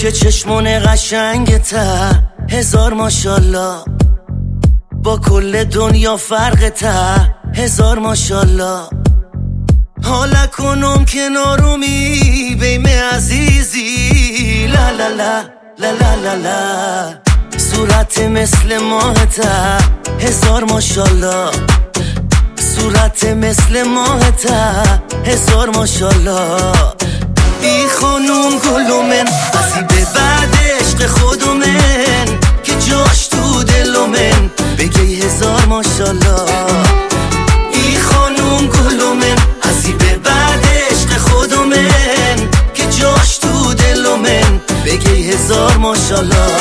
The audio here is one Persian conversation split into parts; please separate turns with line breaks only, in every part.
چه چشمون قشنگته، هزار ماشالله. با کل دنیا فرقته، هزار ماشالله. حالا کنم کنارومی بیم عزیزی، لا لا لا لا لا لا لا. صورت مثل ماهته، هزار ماشالله. صورت مثل ماهته، هزار ماشالله. ای خانوم گلومن، بسی به بعد عشق خودمن که جاش تو دلومن، بگی هزار ماشالله. ای خانوم گلومن، بسی به بعد عشق خودمن که جاش تو دلومن، بگی هزار ماشالله.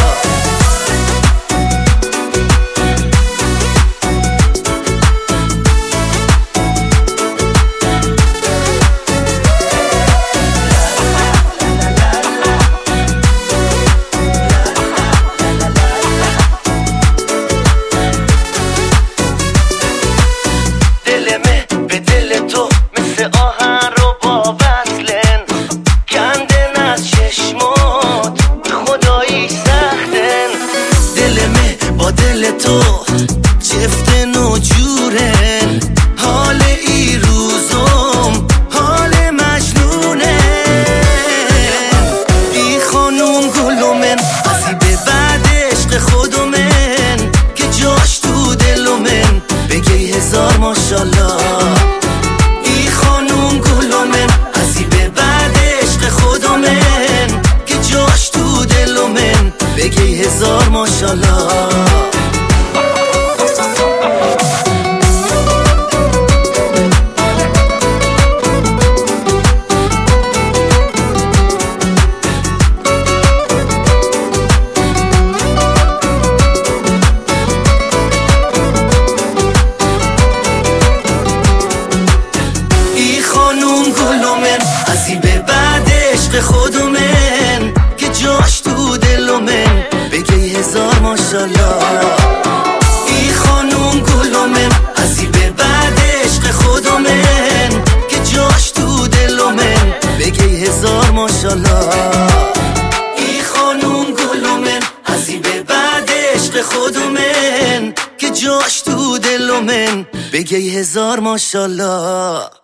تو جفتن و جورن، حال ای روزم حال مجنونه. ای خانوم گلومن، بسی به بعد عشق خودمن که جاش تو دلومن، بگی هزار ماشالله. ای خانوم گلومن، بسی به بعد عشق خودمن که جاش تو دلومن، بگی هزار ماشالله. ازی به بعد عشق خودمن که جاش تو دلومن، بگی هزار ماشالله. ای خانوم گلومن، ازی به بعد عشق خودمن که جاش تو دلومن، بگی هزار ماشالله. ای خانوم گلومن، ازی به بعد عشق خودمن که جاش تو دلومن، بگی هزار ماشالله.